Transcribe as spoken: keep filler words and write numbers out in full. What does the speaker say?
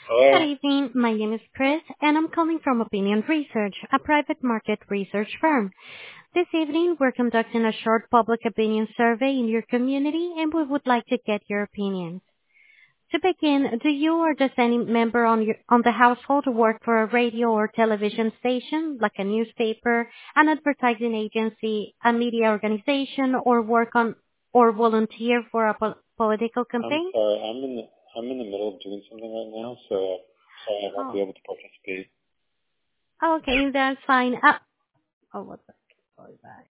Good Hello. evening. My name is Chris, and I'm calling from Opinion Research, a private market research firm. This evening, we're conducting a short public opinion survey in your community, and we would like to get your opinions. To begin, do you or does any member on your on the household work for a radio or television station, like a newspaper, an advertising agency, a media organization, or work on or volunteer for a po- political I'm campaign? sorry. I'm in the I'm in the middle of doing something right now, so sorry I won't be Oh, able to participate. okay, that's fine. Uh, oh, what the? Sorry, bye.